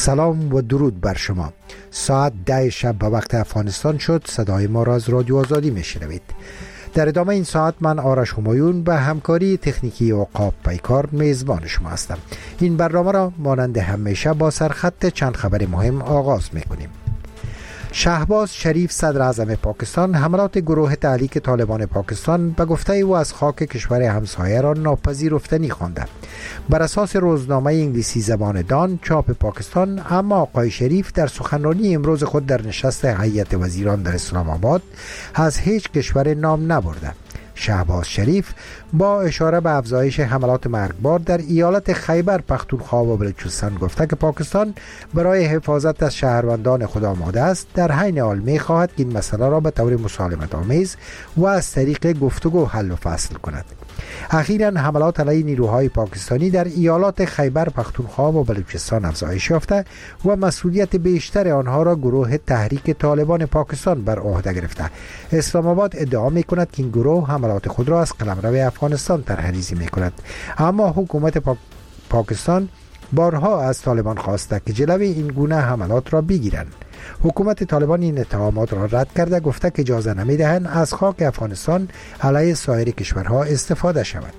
سلام و درود بر شما. ساعت 10 شب به وقت افغانستان شد. صدای ما را از رادیو آزادی میشنوید. در ادامه این ساعت من آرش همایون به همکاری تکنیکی عقاب پیکار میزبان شما هستم. این برنامه را مانند همیشه با سرخط چند خبر مهم آغاز میکنیم. شهباز شریف صدر اعظم پاکستان حملات گروه تحریک طالبان پاکستان به گفته او از خاک کشور همسایه را ناپذیرفتنی خوانده. بر اساس روزنامه انگلیسی زبان دان چاپ پاکستان، اما آقای شریف در سخنرانی امروز خود در نشست هیئت وزیران در اسلام آباد از هیچ کشور نام نبرده. شهباز شریف با اشاره به افزایش حملات مرگبار در ایالت خیبر پختونخوا و بلوچستان گفته که پاکستان برای حفاظت از شهروندان خود آماده است. در حین حال می خواهد که این مسئله را به طور مسالمت آمیز و از طریق گفتگو حل و فصل کند. اخیراً حملات علیه نیروهای پاکستانی در ایالات خیبر پختونخوا و بلوچستان افزایش یافته و مسئولیت بیشتر آنها را گروه تحریک طالبان پاکستان بر عهده گرفته. اسلام آباد ادعا می کند که این گروه حملات خود را از قلمرو افغانستان طرح‌ریزی می کند، اما حکومت پاکستان بارها از طالبان خواسته که جلوی این گونه حملات را بگیرند. حکومت طالبان این اتهامات را رد کرده، گفته که اجازه نمی‌دهند از خاک افغانستان علیه سایر کشورها استفاده شود.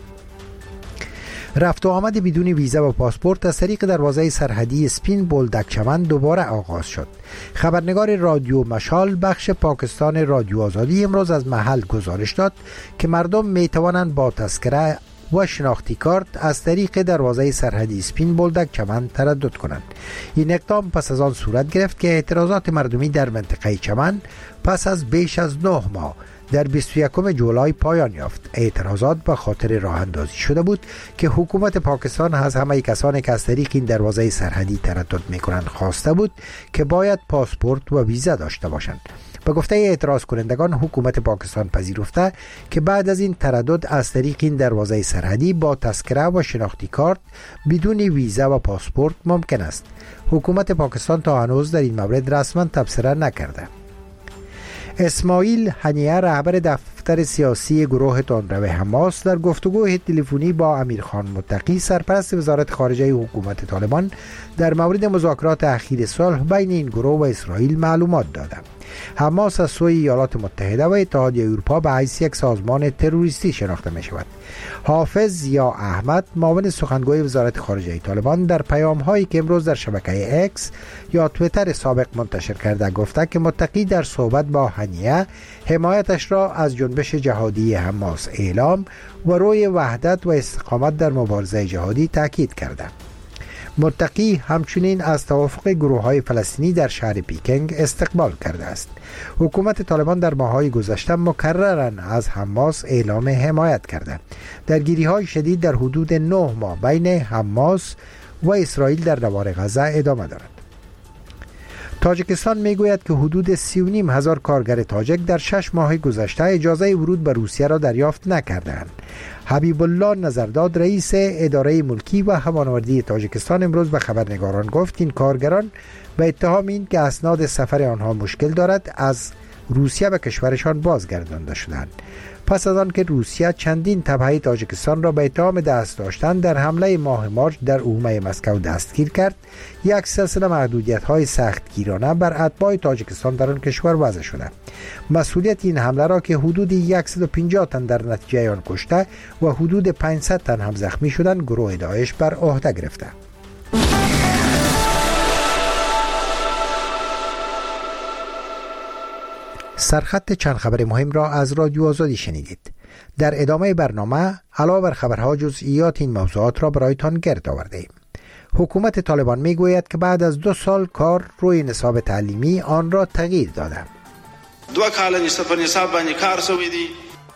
رفت و آمد بدون ویزا و پاسپورت از طریق دروازه سرحدی اسپین بولدک چمن دوباره آغاز شد. خبرنگار رادیو مشال بخش پاکستان رادیو آزادی امروز از محل گزارش داد که مردم می توانند با تذکره و شناختی کارت از طریق دروازه سرحدی اسپین بولدک چمن تردد کنند. این اقدام پس از آن صورت گرفت که اعتراضات مردمی در منطقه چمن پس از بیش از 9 ماه در 21 جولای پایان یافت. اعتراضات به خاطر راه اندازی شده بود که حکومت پاکستان از همه کسانی که از طریق این دروازه سرحدی تردد می‌کنند خواسته بود که باید پاسپورت و ویزا داشته باشند. به گفته اعتراض کنندگان، حکومت پاکستان پذیرفته که بعد از این تردد از طریق این دروازه سرحدی با تذکره و شناختی کارت بدون ویزا و پاسپورت ممکن است. حکومت پاکستان تا هنوز در این مورد رسما تبصره نکرده. اسماعیل هنیه رهبر دفتر سیاسی گروه تندرو حماس در گفتگوی تلفنی با امیرخان متقی سرپرست وزارت خارجه حکومت طالبان در مورد مذاکرات اخیر صلح بین این گروه و اسرائیل معلومات داد. حماس از سوی ایالات متحده و اتحادیه اروپا به حیث یک سازمان تروریستی شناخته می شود. حافظ یا احمد، معاون سخنگوی وزارت خارجه طالبان، در پیام هایی که امروز در شبکه اکس یا تویتر سابق منتشر کرده گفته که متقی در صحبت با هنیه حمایتش را از جنبش جهادی حماس اعلام و روی وحدت و استقامت در مبارزه جهادی تاکید کرده. متقی همچنین از توافق گروه‌های فلسطینی در شهر پیکنگ استقبال کرده است. حکومت طالبان در ماه‌های گذشته مکرراً از حماس اعلام حمایت کرده. درگیری‌های شدید در حدود 9 ماه بین حماس و اسرائیل در نوار غزه ادامه دارد. تاجیکستان میگوید که حدود 3.5 هزار کارگر تاجیک در 6 ماه گذشته اجازه ورود به روسیه را دریافت نکردند. حبیب الله نظرداد، رئیس اداره ملکی و هوانوردی تاجیکستان، امروز به خبرنگاران گفت این کارگران به اتهام این که اسناد سفر آنها مشکل دارد از روسیه به کشورشان بازگردانده شدند. پس از آن که روسیه چندین تبعه تاجیکستان را به اتهام دست داشتن در حمله ماه مارچ در ارومه مسکو دستگیر کرد، یک سلسله محدودیت‌های سختگیرانه بر اتباع تاجیکستان در آن کشور وضع شده. مسئولیت این حمله را که حدود 150 تن در نتیجه آن کشته و حدود 500 تن هم زخمی شدند، گروه داعش بر عهده گرفته. سرخط چند خبر مهم را از رادیو آزادی شنیدید. در ادامه برنامه علاوه بر خبرها جزئیات این موضوعات را برایتان گرد آورده ایم. حکومت طالبان می گوید که بعد از 2 سال کار روی نصاب تعلیمی آن را تغییر داده. 2 کال نیست په نصاب باندې کار شوی دی.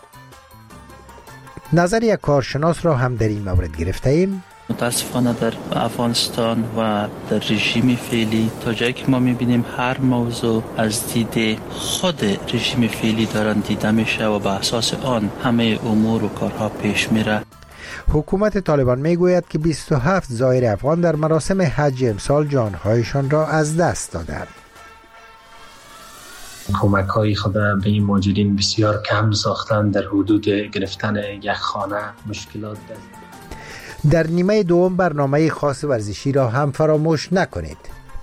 نظر یک کارشناس را هم در این مورد گرفته ایم. متاسفانه در افغانستان و در رژیم فعلی تا جایی که ما میبینیم هر موضوع از دید خود رژیم فعلی دارن دیده میشه و به اساس آن همه امور و کارها پیش میره. حکومت طالبان میگوید که 27 زائر افغان در مراسم حج امسال جانهایشان را از دست دادند. کمک های خود به این مهاجرین بسیار کم ساختن. در حدود گرفتن یک خانه مشکلات دارد. در نیمه دوم برنامه خاص ورزشی را هم فراموش نکنید.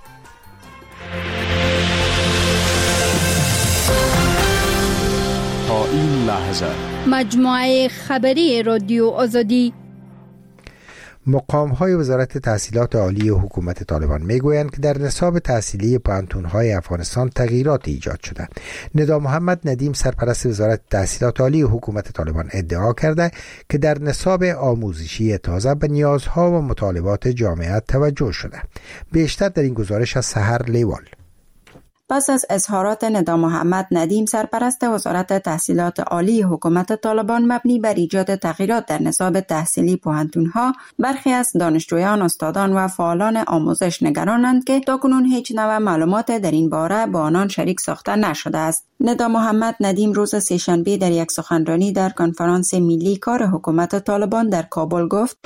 تا این لحظه مجموعه خبری رادیو آزادی. مقام‌های وزارت تحصیلات عالی حکومت طالبان میگویند که در نصاب تحصیلی پوهنتون‌های افغانستان تغییرات ایجاد شده. ندا محمد ندیم سرپرست وزارت تحصیلات عالی حکومت طالبان ادعا کرده که در نصاب آموزشی تازه به نیازها و مطالبات جامعه توجه شده. بیشتر در این گزارش از سحر لیوال. پس از اظهارات ندا محمد ندیم سرپرست وزارت تحصیلات عالی حکومت طالبان مبنی بر ایجاد تغییرات در نصاب تحصیلی پوهنتون‌ها، برخی از دانشجویان، استادان و فعالان آموزش نگرانند که تاکنون هیچ نوع معلومات در این باره با آنان شریک ساخته نشده است. ندا محمد ندیم روز سه‌شنبه در یک سخنرانی در کنفرانس ملی کار حکومت طالبان در کابل گفت: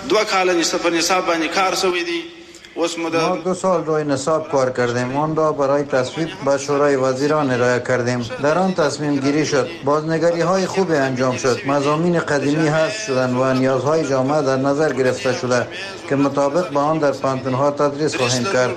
ما 2 سال روی نصاب کار کردیم. آن را برای تصویب به شورای وزیران ارائه کردیم. در آن تصمیم گیری شد. بازنگری های خوبی انجام شد. مضامین قدیمی حذف شدند و نیازهای جامعه در نظر گرفته شده که مطابق با آن در پوهنتون‌ها تدریس خواهیم کرد.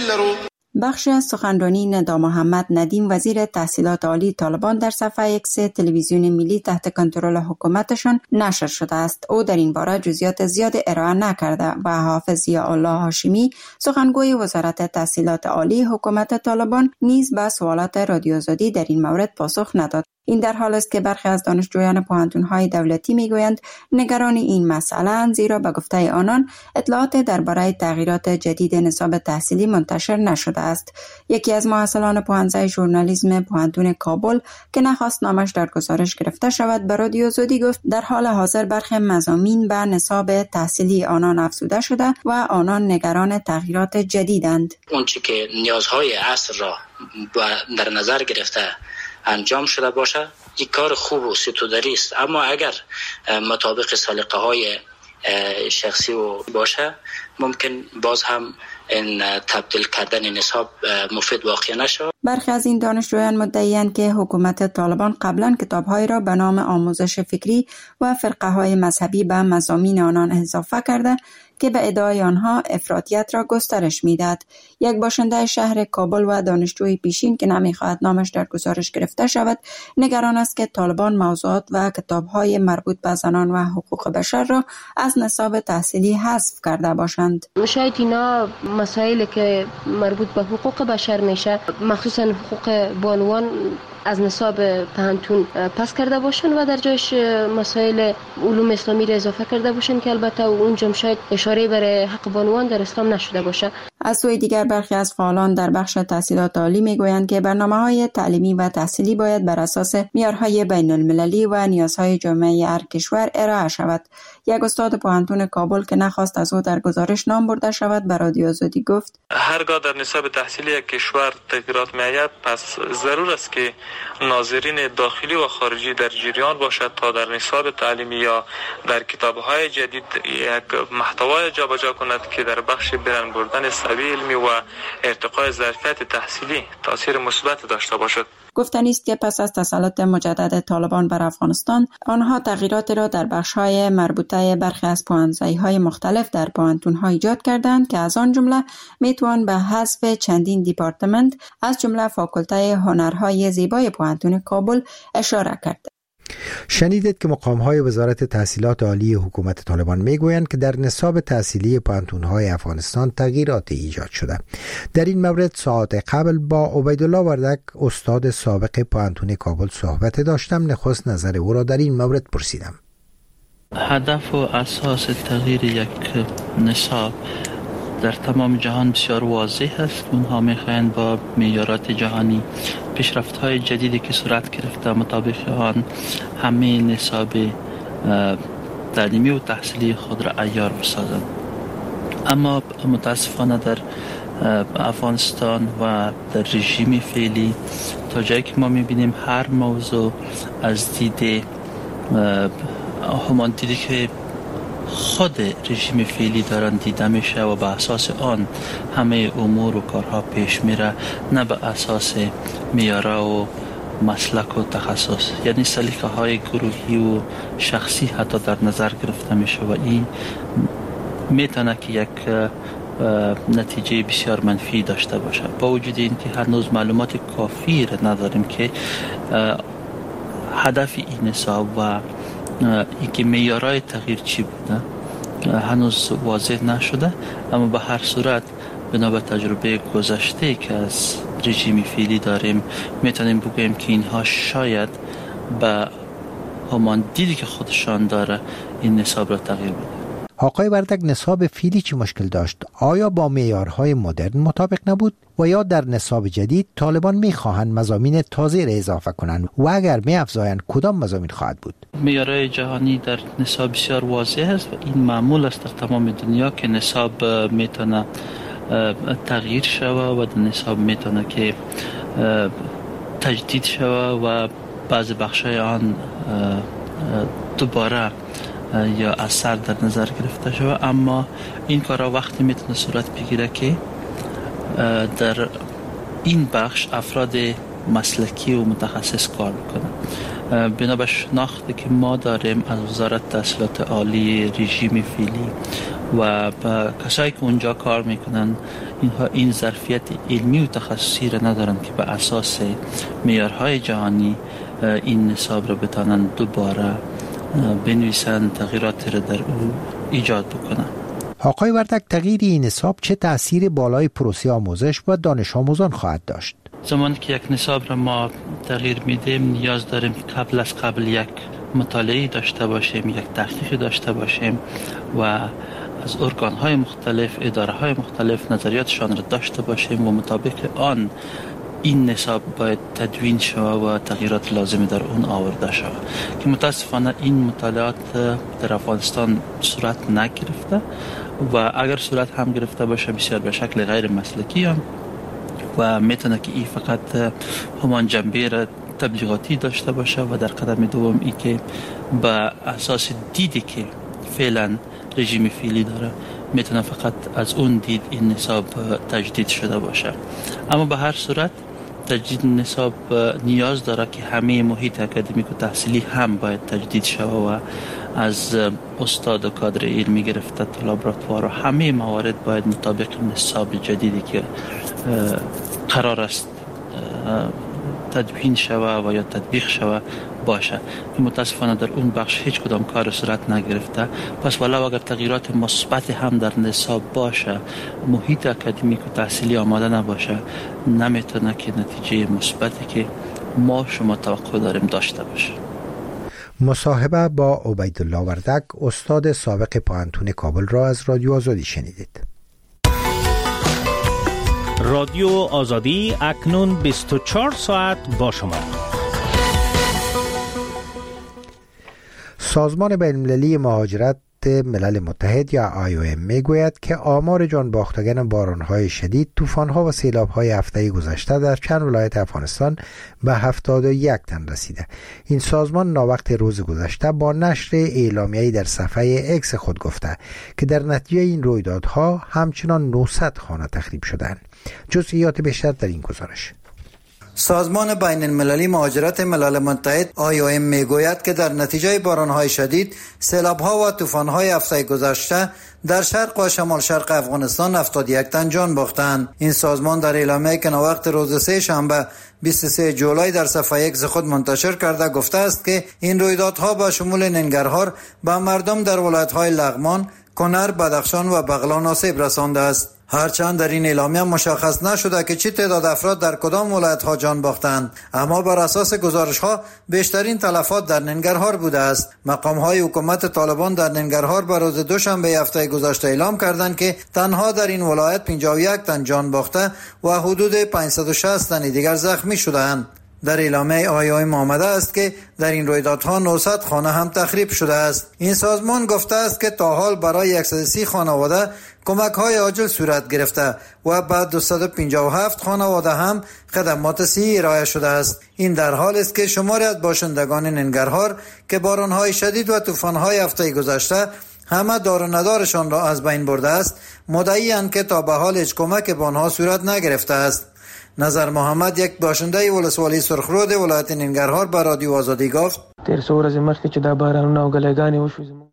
بخشی از سخنرانی ندا محمد ندیم وزیر تحصیلات عالی طالبان در صفحه ایکس تلویزیون ملی تحت کنترل حکومتشان نشر شده است. او در این باره جزئیات زیاد ارائه نکرده و حافظ ضیاءالله هاشمی سخنگوی وزارت تحصیلات عالی حکومت طالبان نیز به سوالات رادیو آزادی در این مورد پاسخ نداد. این در حال است که برخی از دانشجویان پوهنتون‌های دولتی میگویند نگران این مسئله، زیرا به گفته آنان اطلاعات درباره تغییرات جدید نصاب تحصیلی منتشر نشده است. یکی از محصلان پوهنځای ژورنالیسم پوهنتون کابل که نخواست نامش در گزارش گرفته شود به رادیو آزادی گفت در حال حاضر برخی مضامین به نصاب تحصیلی آنان افزوده شده و آنان نگران تغییرات جدیدند. اون چیزی که نیازهای عصر را در نظر گرفته انجام شده باشه یک کار خوب و ستودری است، اما اگر مطابق سلیقه های شخصی و باشه ممکن باز هم این تبدیل کردن نصاب مفید واقع نشود. برخی از این دانشجویان مدعی‌اند که حکومت طالبان قبلا کتاب‌های را به نام آموزش فکری و فرقه‌های مذهبی به مضامین آنان اضافه کرده که به ادعای آنها افراطیت را گسترش می‌دهد. یک باشنده شهر کابل و دانشجوی پیشین که نمی‌خواهد نامش در گزارش گرفته شود، نگران است که طالبان موضوعات و کتاب‌های مربوط به زنان و حقوق بشر را از نصاب تحصیلی حذف کرده باشند. شاید اینا مسائلی که مربوط به حقوق بشر میشه، مخصوصا حقوق بانوان، از نصاب پوهنتون پس کرده باشن و در جایش مسائل علوم اسلامی را اضافه کرده باشن که البته اونجا شاید اشاره برای حق بانوان در اسلام نشده باشه. از سوی دیگر برخی از فعالان در بخش تحصیلات عالی میگویند که برنامه‌های تعلیمی و تحصیلی باید بر اساس معیارهای بین‌المللی و نیازهای جامعه هر کشور ارائه شود. یک استاد پوهنتون کابل که نخواست از او در گزارش نام برده شود به رادیو آزادی گفت: هرگاه در نصاب تحصیلی یک کشور تغییرات می‌آید، پس ضرور است که ناظرین داخلی و خارجی در جریان باشد تا در نصاب تعلیمی یا در کتاب‌های جدید یک محتوای جابجا کند که در بخش برند بردن سوی علمی و ارتقای ظرفیت تحصیلی تاثیر مثبت داشته باشد. گفتنی است که پس از تسلط مجدد طالبان بر افغانستان، آنها تغییرات را در بخش‌های مربوطه برخی از پوهنځای‌های مختلف در پوهنتون‌ها ایجاد کردند که از آن جمله میتوان به حذف چندین دیپارتمنت از جمله فاکولته هنرهای زیبای پوهنتون کابل اشاره کرد. شنیدید که مقام‌های وزارت تحصیلات عالی حکومت طالبان میگویند که در نصاب تحصیلی پوهنتون‌های افغانستان تغییرات ایجاد شده. در این مورد ساعت قبل با عبیدالله وردک استاد سابق پوهنتون کابل صحبت داشتم. نخست نظر او را در این مورد پرسیدم. هدف و اساس تغییر یک نصاب در تمام جهان بسیار واضح است. اونها میخواهند با معیارات جهانی پیشرفت‌های جدیدی که صورت گرفته مطابق آن همه نصاب تعلیمی و تحصیلی خود را عیار بسازند. اما متاسفانه در افغانستان و در رژیم فعلی تا جایی که ما میبینیم هر موضوع از دید همان دیدی که خود رژیم فعلی دارن دیده میشه و به اساس آن همه امور و کارها پیش میره، نه به اساس معیارها و مسلک و تخصص، یعنی سلیقه های گروهی و شخصی حتی در نظر گرفته میشه و این میتونه که یک نتیجه بسیار منفی داشته باشه. با وجود اینکه هنوز معلومات کافی را نداریم که هدف این نصاب و اینکه معیارهای تغییر چی بوده هنوز واضح نشده، اما به هر صورت بنا به تجربه گذشته که از رژیم فعلی داریم میتونیم بگوییم که اینها شاید به همان دیدی که خودشان داره این نصاب را تغییر بده. آقای وردک، نصاب فعلی چی مشکل داشت؟ آیا با معیارهای مدرن مطابق نبود و یا در نصاب جدید طالبان میخواهند مضامین تازه را اضافه کنند و اگر میافزایند کدام مضامین خواهد بود؟ معیارهای جهانی در نصاب بسیار واضح است و این معمول است در تمام دنیا که نصاب میتونه تغییر شود و در نصاب میتونه که تجدید شود و بعض بخشای آن دوباره یا اثر در نظر گرفته شود، اما این کارا وقتی میتونه صورت بگیره که در این بخش افراد مسلکی و متخصص کار بکنن. بنا به شناختی که ما داریم از وزارت تحصیلات عالی رژیم فعلی و کسایی که اونجا کار میکنن، اینها این ظرفیت علمی و تخصصی را ندارن که به اساس معیارهای جهانی این نصاب را بتانن دوباره بنویسن، تغییراتی را در او ایجاد بکنن. آقای وردک، تغییر این نصاب چه تأثیر بالای پروسه آموزش و دانش آموزان خواهد داشت؟ زمانی که یک نصاب را ما تغییر میدیم نیاز داریم که قبل یک مطالعه داشته باشیم، یک تحقیق داشته باشیم و از ارگان‌های مختلف، اداره‌های مختلف نظریاتشان را داشته باشیم و مطابق آن این نصاب باید تدوین شود و تغییرات لازمی در اون آورده شود که متاسفانه این مطالعات در افغانستان صورت نگرفته و اگر صورت هم گرفته باشه بسیار به شکل غیر مسلکی هم و میتونه که این فقط همان جنبه را تبلیغاتی داشته باشه و در قدم دوم ای که به اساس دیدی که فعلا رژیم فعلی داره میتونه فقط از اون دید این نصاب تجدید شده باشه. اما به هر صورت تجدید نصاب نیاز داره که همه محیط اکادمیک و تحصیلی هم باید تجدید شود و از استاد و کادر علمی گرفته تا لابراتوار و همه موارد باید مطابق نصاب جدیدی که قرار است تدوین شود و یا تطبیق شود باشه که متاسفانه در اون بخش هیچ کدام کار صورت نگرفته. پس ولو اگر تغییرات مثبت هم در نصاب باشه، محیط اکادمیک و تحصیلی آماده نباشه، نمیتونه که نتیجه مثبتی که ما شما توقع داریم داشته باشه. مصاحبه با عبیدالله وردک، استاد سابق پوهنتون کابل را از رادیو آزادی شنیدید. رادیو آزادی اکنون 24 ساعت با شما. سازمان بین‌المللی مهاجرت ملل متحد یا IOM میگوید که آمار جانباختگان باران‌های شدید، طوفان‌ها و سیلاب‌های هفته گذشته در چند ولایت افغانستان به 71 تن رسیده. این سازمان ناوقت روز گذشته با نشر اعلامیه‌ای در صفحه اکس خود گفته که در نتیجه این رویدادها همچنان 900 خانه تخریب شدند. جزئیات بیشتر در این گزارش. سازمان بین المللی مهاجرت ملل متحد IOM میگوید که در نتیجه باران‌های شدید، سیلاب‌ها و طوفان‌های هفته گذشته در شرق و شمال شرق افغانستان 71 تن جان باختند. این سازمان در اعلامیه‌ای که وقت روز سه شنبه 23 جولای در صفحه اکس خود منتشر کرده گفته است که این رویدادها با شمول ننگرهار به مردم در ولایت‌های لغمان، کنر، بدخشان و بغلان آسیب رسانده است. هرچند در این اعلامیه مشخص نشده که چه تعداد افراد در کدام ولایت‌ها جان باختند، اما بر اساس گزارش‌ها بیشترین تلفات در ننگرهار بوده است. مقام‌های حکومت طالبان در ننگرهار بر روز دوشنبه هفته گذشته اعلام کردند که تنها در این ولایت 51 تن جان باخته و حدود 560 تن دیگر زخمی شده‌اند. در اعلامیه IOM آمده است که در این رویدادها 900 خانه هم تخریب شده است. این سازمان گفته است که تا حال برای 130 خانواده کمک‌های عاجل صورت گرفته و بعد 257 خانواده هم خدمات صحی ارائه شده است. این در حال است که شماری از باشندگان ننگرهار که باران‌های شدید و طوفان‌های هفته گذشته همه دار و ندارشان را از بین برده است، مدعی‌اند که تا به حال هیچ کمک به آنها صورت نگرفته است. نظر محمد، یک باشنده ولسوالی سرخرود ولایت ننگرهار، به رادیو آزادی گفت: تیر څو ورځې مخکې چې دا بارانونه او ګلهګانې وشو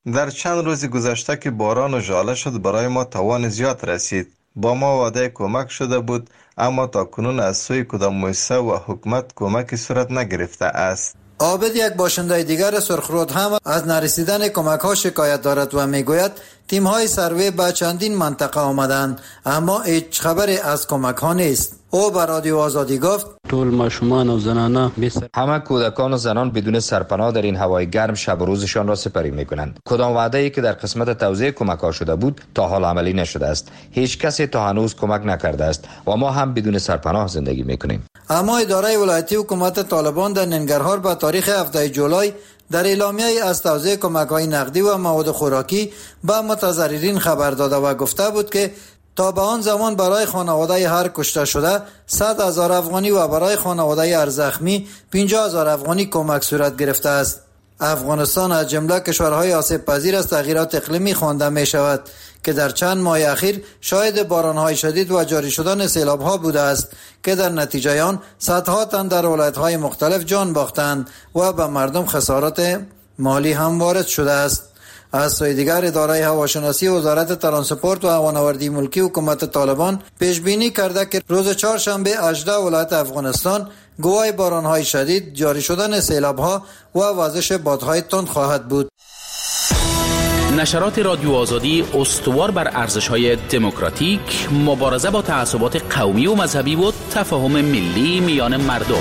در چند روز گذشته که باران و ژاله شد برای ما تاوان زیاد رسید. با ما وعده کمک شده بود اما تا کنون از سوی کدام مؤسسه و حکومت کمکی صورت نگرفته است. عابد، یک باشنده دیگر سرخرود، هم از نرسیدن کمک ها شکایت دارد و میگوید تیم های سروی به چندین منطقه آمدند اما هیچ خبری از کمک ها نیست. او به رادیو آزادی گفت طول ماشومان و زنانه همه کودکان و زنان بدون سرپناه در این هوای گرم شب و روزشان را سپری میکنند. کدام وعده ای که در قسمت توزیع کمک ها شده بود تا حال عملی نشده است. هیچ کسی تا هنوز کمک نکرده است و ما هم بدون سرپناه زندگی میکنیم. اما اداره ولایتی حکومت طالبان در ننگرهار به تاریخ 7 جولای در اعلامیه از توزیع کمک‌های نقدی و مواد خوراکی به متضررین خبر داده و گفته بود که تا به آن زمان برای خانواده هر کشته شده 100,000 افغانی و برای خانواده هر زخمی 50,000 افغانی کمک صورت گرفته است. افغانستان از جمله کشورهای آسیب پذیر از تغییرات اقلیمی خوانده می شود که در چند ماه اخیر شاهد بارانهای شدید و جاری شدن سیلاب‌ها بوده است که در نتیجه آن صدها تن در ولایت‌های مختلف جان باختند و به مردم خسارات مالی هم وارد شده است. از سوی دیگر اداره هواشناسی وزارت ترانسپورت و هوانوردی ملکی حکومت طالبان پیش بینی کرده که روز چهارشنبه 18 ولایت افغانستان گواه بارانهای شدید، جاری شدن سیلاب‌ها و وزش بادهای تند خواهد بود. نشرات رادیو آزادی استوار بر ارزش‌های دموکراتیک، مبارزه با تعصبات قومی و مذهبی و تفاهم ملی میان مردم.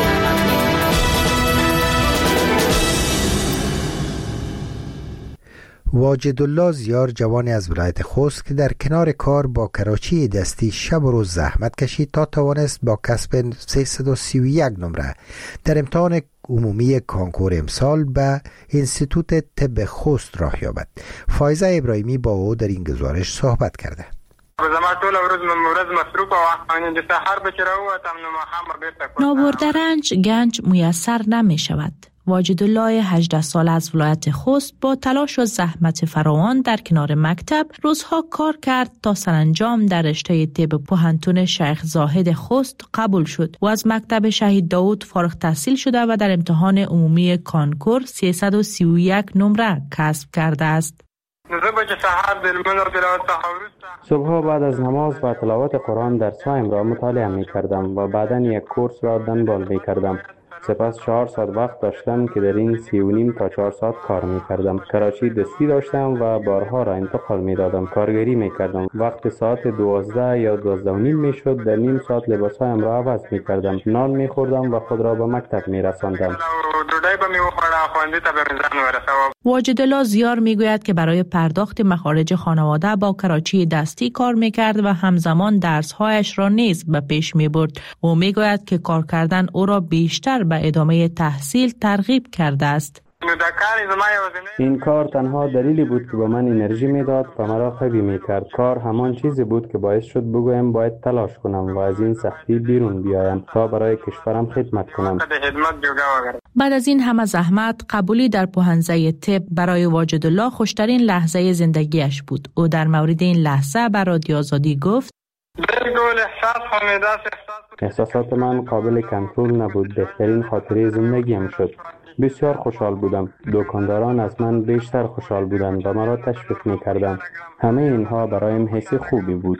واجدالله زیار، جوانی از ولایت خوست که در کنار کار با کراچی دستی شب و روز زحمت کشید تا توانست با کسب 331 نمره در امتحان عمومی کانکور امسال به انستیتوت طب خوست راه یابد. فایزه ابراهیمی با او در این گزارش صحبت کرده. نابرده رنج گنج میسر نمی شود. واجدالله 18 سال از ولایت خوست با تلاش و زحمت فراوان در کنار مکتب روزها کار کرد تا سرانجام در رشته طب پوهنتون شیخ زاهد خوست قبول شد و از مکتب شهید داود فارغ التحصیل شده و در امتحان عمومی کانکور 331 نمره کسب کرده است. صبح بعد از نماز و تلاوت قرآن درس‌هایم را مطالعه می کردم و بعداً یک کورس را دنبال می کردم. سپس 4 ساعت وقت داشتم که در این 3.5 تا 4 ساعت کار می کردم. کراچی دستی داشتم و بارها را انتقال می دادم. کارگری می کردم. وقت ساعت 12 یا 12:30 می شد در نیم ساعت لباسهایم را عوض می کردم. نان می خوردم و خود را به مکتب می رساندم. واجدالله زیار می گوید که برای پرداخت مخارج خانواده با کراچی دستی کار می کرد و همزمان درسهایش را نیز به پیش می برد. او می گوید که کار کردن او را بیشتر به ادامه تحصیل ترغیب کرده است. این کار تنها دلیلی بود که به من انرژی میداد و مرا قوی میکرد. کار همان چیزی بود که باعث شد بگویم باید تلاش کنم و از این سختی بیرون بیایم تا برای کشورم خدمت کنم. بعد از این همه زحمت، قبولی در پوهنځی طب برای واجدالله خوشترین لحظه زندگیش بود. او در مورد این لحظه به رادیو آزادی گفت: احساسات من قابل کنترل نبود. بهترین خاطره زندگیم شد. بسیار خوشحال بودم. دکانداران از من بیشتر خوشحال بودند و مرا تشویق می‌کردند. همه اینها برایم حس خوبی بود.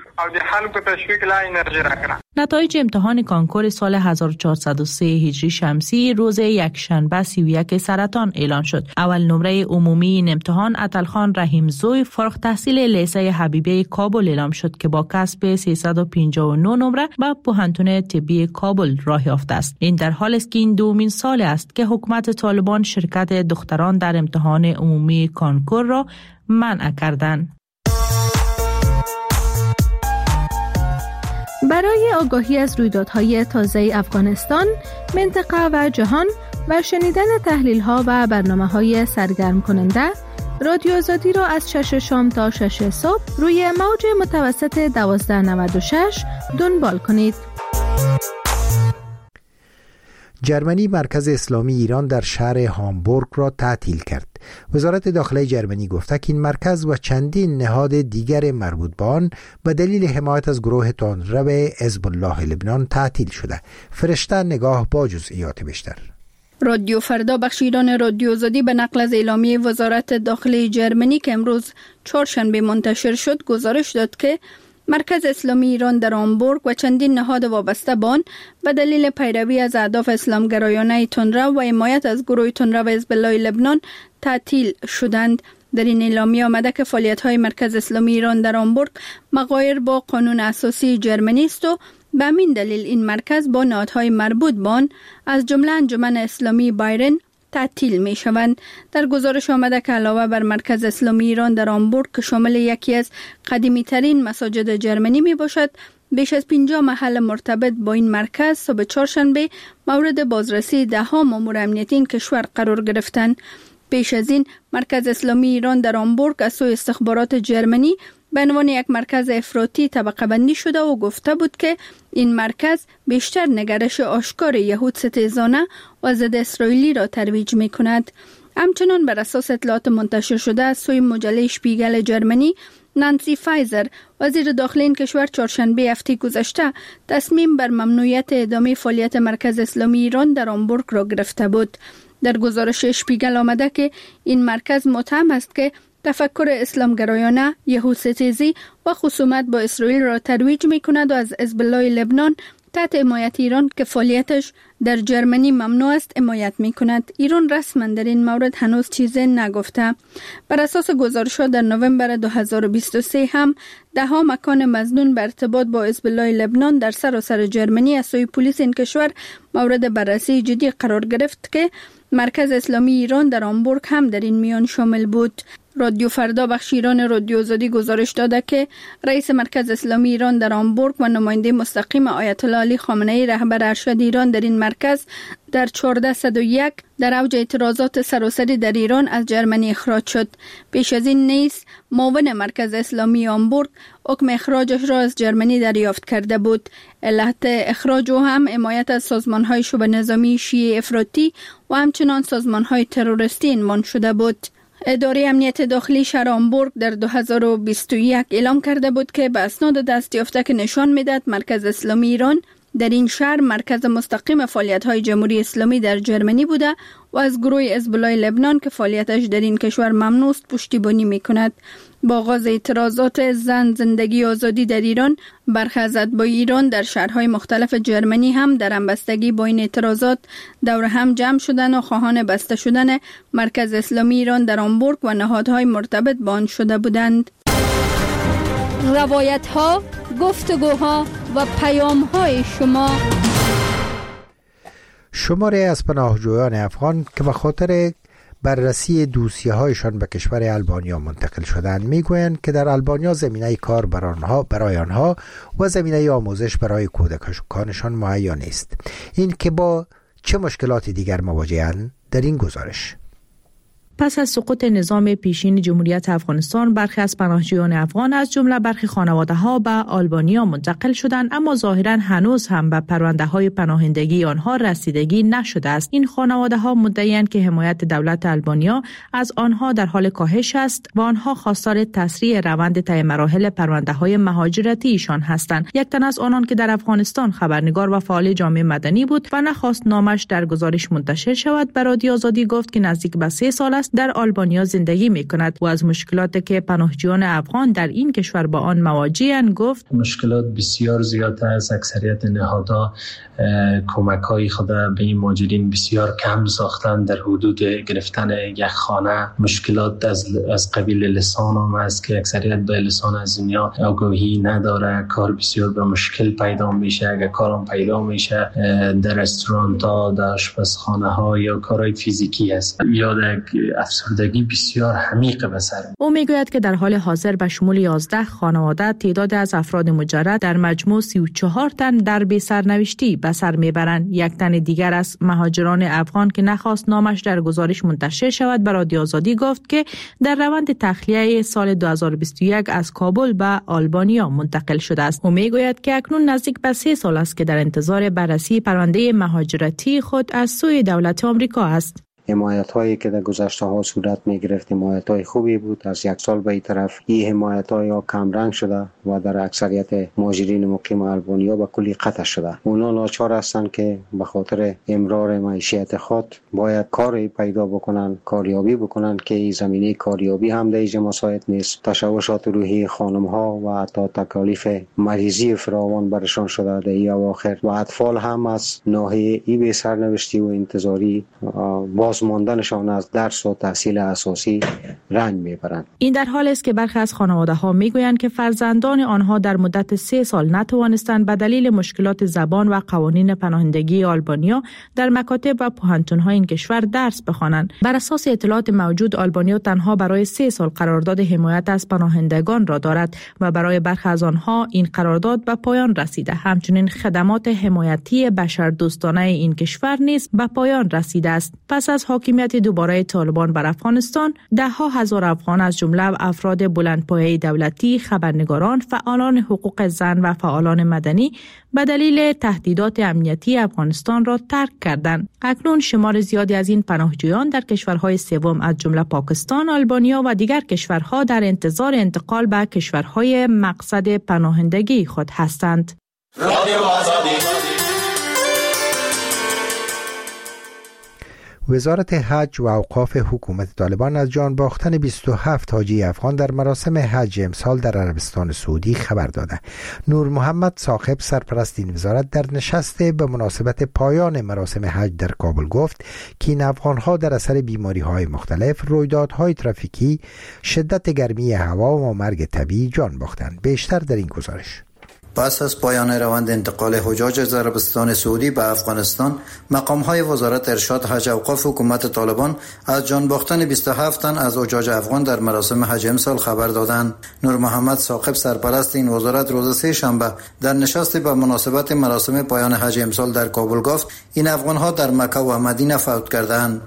نتایج امتحان کانکور سال 1403 هجری شمسی روز یکشنبه 31 سرطان اعلان شد. اول نمره عمومی این امتحان عطلخان رحیمزوی فارغ التحصیل لیسه حبیبه کابل اعلام شد که با کسب 359 نمره به پوهنتون طبی کابل راه یافته است. این در حالی است که این دومین سال است که حکومت طالبان شرکت دختران در امتحان عمومی کانکور را منع کردند. برای آگاهی از رویدادهای تازه افغانستان، منطقه و جهان و شنیدن تحلیل‌ها و برنامه‌های سرگرم کننده، رادیو آزادی را از 6 شام تا 6 صبح روی موج متوسط 1296 دنبال کنید. جرمنی مرکز اسلامی ایران در شهر هامبورگ را تعطیل کرد. وزارت داخله جرمنی گفته که این مرکز و چندین نهاد دیگر مربوط به آن به دلیل حمایت از گروه تندرو حزب الله لبنان تعطیل شده. فرشته نگاه با جزئیات بیشتر. رادیو فردا بخش ایران رادیو آزادی به نقل از اعلامیه وزارت داخلی جرمنی که امروز چهارشنبه منتشر شد گزارش داد که مرکز اسلامی ایران در هامبورگ و چندین نهاد وابسته به آن به دلیل پیروی از اهداف اسلامگرایانه تندرو و حمایت از گروه تندرو حزب الله لبنان تعطیل شدند. در این اعلامیه آمده که فعالیت‌های مرکز اسلامی ایران در هامبورگ مغایر با قانون اساسی جرمنی است و به همین دلیل این مرکز با نهادهای مربوط به آن از جمله انجمن اسلامی بایرن تعطیل می شوند. در گزارش آمده که علاوه بر مرکز اسلامی ایران در هامبورگ که شامل یکی از قدیمی ترین مساجد جرمنی می باشد، بیش از 50 محل مرتبط با این مرکز صبح چهارشنبه مورد بازرسی ده‌ها مامور امنیتی این کشور قرار گرفتند. پیش از این مرکز اسلامی ایران در هامبورگ از سوی استخبارات جرمنی به عنوان یک مرکز افراطی طبقه بندی شده و گفته بود که این مرکز بیشتر نگرش آشکار یهود ستیزانه و ضد اسرائیلی را ترویج می کند. همچنان بر اساس اطلاعات منتشر شده از سوی مجله شپیگل جرمنی، نانسی فایزر وزیر داخلی این کشور چهارشنبه هفته گذشته تصمیم بر ممنوعیت ادامه فعالیت مرکز اسلامی ایران در هامبورگ را گرفته بود. در گزارش شپیگل آمده که این مرکز متهم است که تفکر اسلامگرایانه، یهودستیزی و خصومت با اسرائیل را ترویج می کند و از حزب الله لبنان تحت حمایت ایران که فعالیتش در جرمنی ممنوع است حمایت می کند. ایران رسما در این مورد هنوز چیزی نگفته. بر اساس گزارش‌ها در نوامبر 2023 هم ده‌ها مکان مظنون به ارتباط با حزب الله لبنان در سراسر جرمنی از سوی پلیس این کشور مورد بررسی جدی قرار گرفت که مرکز اسلامی ایران در هامبورگ هم در این میان شامل بود. رادیو فردا بخش ایران رادیو آزادی گزارش داده که رئیس مرکز اسلامی ایران در هامبورگ و نماینده مستقیم آیت الله علی خامنه ای رهبر ارشد ایران در این مرکز در 1401 در اوج اعتراضات سراسری در ایران از جرمنی اخراج شد. پیش از این نیز معاون مرکز اسلامی هامبورگ حکم اخراجش را از جرمنی دریافت کرده بود. علت اخراج او هم حمایت از سازمان‌های شبه نظامی شیعه افراطی و همچنان سازمان‌های تروریستی عنوان شده بود. اداره امنیت داخلی شهر هامبورگ در 2021 اعلام کرده بود که به اسناد دستیافته که نشان می‌دهد مرکز اسلامی ایران در این شهر مرکز مستقیم فعالیت‌های جمهوری اسلامی در جرمنی بوده و از گروه حزب الله لبنان که فعالیتش در این کشور ممنوع است پشتیبانی می‌کند. با آغاز اعتراضات زن زندگی آزادی در ایران، برخی از اتباع ایران در شهرهای مختلف جرمنی هم در همبستگی با این اعتراضات دور هم جمع شدند و خواهان بسته شدن مرکز اسلامی ایران در هامبورگ و نهادهای مرتبط با آن شده بودند. روایت‌ها، گفتگوها و پیام‌های شماره از پناهجویان افغان که به خاطر بررسی دوسیه‌هایشان به کشور آلبانیا منتقل شدند میگویند که در آلبانیا زمینه کار برای آنها و زمینه آموزش برای کودکانشان مهیا نیست. این که با چه مشکلات دیگر مواجه‌اند در این گزارش. پس از سقوط نظام پیشین جمهوریت افغانستان، برخی از پناهجویان افغان از جمله برخی خانواده‌ها به آلبانیا منتقل شدند، اما ظاهراً هنوز هم به پرونده‌های پناهندگی آنها رسیدگی نشده است. این خانواده‌ها مدعی‌اند که حمایت دولت آلبانیا از آنها در حال کاهش است و آنها خواستار تسریع روند طی مراحل پرونده‌های مهاجرتی ایشان هستند. یک تن از آنان که در افغانستان خبرنگار و فعال جامعه مدنی بود و نخواست نامش در گزارش منتشر شود، به رادیو آزادی گفت که نزدیک به 3 سال است در آلبانیا زندگی می کند و از مشکلاتی که پناهجویان افغان در این کشور با آن مواجه‌اند گفت مشکلات بسیار زیاد است. اکثریت نهادها کمک‌های خود به این مهاجرین بسیار کم ساختن. در حدود گرفتن یک خانه مشکلات از قبیل لسان هم است که اکثریت به لسان از دنیا آگاهی نداره. کار بسیار به مشکل پیدا میشه. اگر کارم پیدا میشه در رستوران‌ها، در آشپزخانه‌ها یا کارهای فیزیکی است یا در افسردگی بسیار عمیق به سر. او میگوید که در حال حاضر به شمول 11 خانواده تعداد از افراد مجرد در مجموع 34 تن در بی سرنوشتی به سر میبرند. یک تن دیگر از مهاجران افغان که نخواست نامش در گزارش منتشر شود به رادیو آزادی گفت که در روند تخلیه سال 2021 از کابل به آلبانیا منتقل شده است. او میگوید که اکنون نزدیک به 3 سال است که در انتظار بررسی پرونده مهاجرتی خود از سوی دولت آمریکا است. حمایت هایی که در گذشته ها صورت می گرفت حمایت های خوبی بود. از یک سال به این طرف این حمایت های کم رنگ شده و در اکثریت مهاجرین مقیم آلبانیا به کلی قطع شده. اونا ناچار هستند که به خاطر امرار معیشت خود باید کاری پیدا بکنن، کاریابی بکنن که این زمینه کاریابی هم در اینجا مساعد نیست. تشوشات روحی خانم ها و حتی تکالیف مریضی فراوان برشان شده در این اواخر و اطفال هم از ناحیه ای به سرنوشتی و انتظاری بازماندنشان از درس و تحصیل اساسی رنج میبرند. این در حالی است که برخی از خانواده ها میگویند که فرزندان آنها در مدت 3 سال نتوانستند به دلیل مشکلات زبان و قوانین پناهندگی آلبانیا در مکاتب و پوهنتون‌های این کشور درس بخوانند. بر اساس اطلاعات موجود، آلبانیا تنها برای 3 سال قرارداد حمایت از پناهندگان را دارد و برای برخی از آنها این قرارداد به پایان رسیده. همچنین خدمات حمایتی بشردوستانه این کشور نیز به پایان رسیده است. پس از حاکمیت دوباره طالبان بر افغانستان، ده‌ها هزار افغان از جمله افراد بلندپایه دولتی، خبرنگاران، فعالان حقوق زن و فعالان مدنی به دلیل تهدیدات امنیتی افغانستان را ترک کردند. اکنون شمار زیادی از این پناهجویان در کشورهای سوم از جمله پاکستان، آلبانیا و دیگر کشورها در انتظار انتقال به کشورهای مقصد پناهندگی خود هستند. وزارت حج و اوقاف حکومت طالبان از جان باختن 27 حاجی افغان در مراسم حج امسال در عربستان سعودی خبر داده. نور محمد صاحب سرپرست این وزارت در نشست به مناسبت پایان مراسم حج در کابل گفت که این افغان‌ها در اثر بیماری‌های مختلف، رویدادهای ترافیکی، شدت گرمی هوا و مرگ طبیعی جان باختند. بیشتر در این گزارش. پس از پایان روند انتقال حجاج از عربستان سعودی به افغانستان، مقام‌های وزارت ارشاد حج اوقاف حکومت طالبان از جان باختن 27 تن از حجاج افغان در مراسم حج امسال خبر دادند. نور محمد صاحب سرپرست این وزارت روز سه شنبه در نشست به مناسبت مراسم پایان حج امسال در کابل گفت این افغان‌ها در مکه و مدینه فوت کردند.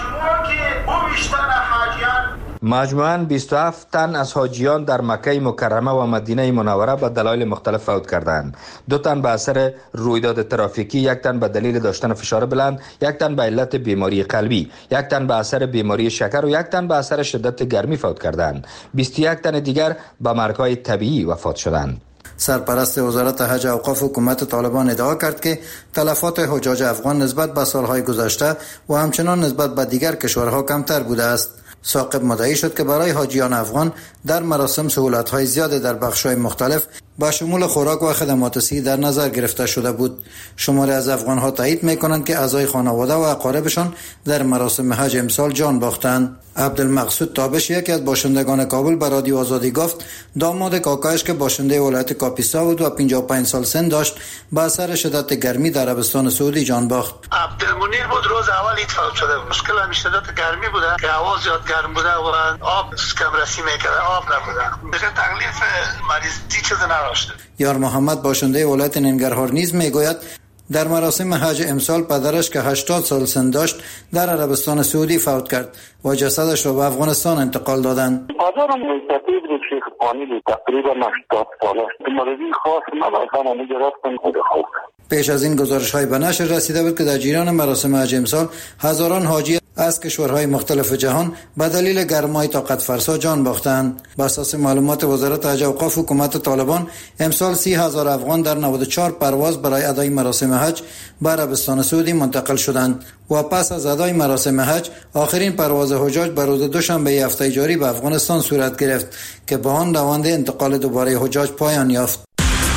مجموعاً 27 تن از حاجیان در مکه مکرمه و مدینه منوره به دلایل مختلف فوت کردند. 2 تن به اثر رویداد ترافیکی، 1 تن به دلیل داشتن فشار بلند، 1 تن به علت بیماری قلبی، 1 تن به اثر بیماری شکر و 1 تن به اثر شدت گرمی فوت کردند. 21 تن دیگر به مرگ‌های طبیعی وفات شدند. سرپرست وزارت حج اوقاف حکومت طالبان ادعا کرد که تلفات حجاج افغان نسبت به سالهای گذشته و همچنان نسبت به دیگر کشورها کمتر بوده است. ثاقب مدعی شد که برای حاجیان افغان در مراسم سهولت‌های زیاد در بخش‌های مختلف با شمول خوراک و خدمات صحی در نظر گرفته شده بود. شماری از افغان‌ها تایید می‌کنند که اعضای خانواده و اقاربشان در مراسم حج امسال جان باختند. عبدالمقصود تابش، یکی از باشندگان کابل، به رادیو آزادی گفت داماد کاکایش که باشنده ولایت کاپیسا بود و 55 سال سن داشت، با اثر شدت گرمی در عربستان سعودی جان باخت. عبدالمنیر بود، روز اول فوت شده. مشکل هم شدت گرمی بوده که هوا زیاد گرم بوده و آب کم رسی میکرده، آب نبوده. دیگه تکلیف مریضی چیز نداشته. یار محمد باشنده ولایت ننگرهار نیز میگوید در مراسم حج امسال پدرش که 80 سال سن داشت در عربستان سعودی فوت کرد و جسدش را به افغانستان انتقال دادند. پدرم مستقیم بود، شیخ پانی بود، تقریبا 80 ساله. بیماری خاص نداشتن و میگرفتن خود خوب. پیش از این گزارش‌های به نشر رسیده بود که در جریان مراسم حج امسال هزاران حاجی از کشورهای مختلف جهان به دلیل گرمای طاقت فرسا جان باختند. بر اساس معلومات وزارت حج اوقاف حکومت طالبان، امسال 30,000 افغان در 94 پرواز برای ادای مراسم حج به عربستان سعودی منتقل شدند و پس از ادای مراسم حج آخرین پرواز حجاج بر روز دوشنبه هفته جاری به افغانستان صورت گرفت که با آن روند انتقال دوباره حجاج پایان یافت.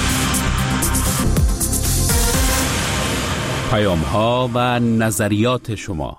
پیام‌ها و نظریات شما.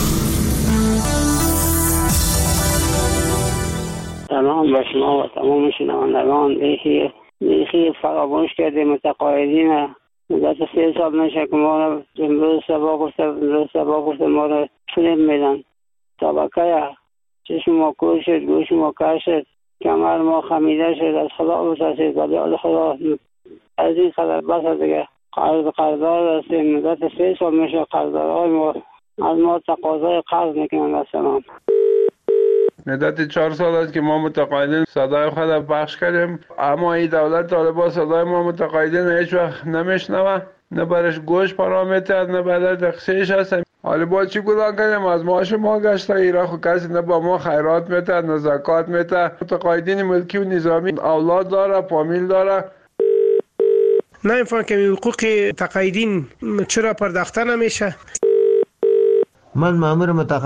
سلام به شما و تمام شنوندگان. بیخی فراموش کرده متقاعدین مدت 3 سال نشه که ما را امروز سبا گفته ما را فیلم میدن. طبقه چشم ما کور شد، گوش ما کر شد، کمر ما خمیده شد، از خدا بترسید ولی از خدا از این خبر بس دیگه قرضدار هستیم. مدت 3 سال میشه قرضدارهای ما از ما تقاضای قرض میکنن. السلام. مدت 4 سال است که ما متقاعدین صدای خود پخش کردیم، اما این دولت طالبان صدای ما متقاعدین هیچ وقت نمیشنوه، نه برش گوش پرا میتد، نه بدر تقصیرش هست. حالا با چی گذار کنیم؟ از معاش ما گشته ایرا خو کسی نه با ما خیرات میته نه زکات میته. متقاعدین ملکی و نظامی اولاد داره، فامیل داره. نمیفهم که حقوق تقاعدین چرا پرداخته نمیشه؟ من مامور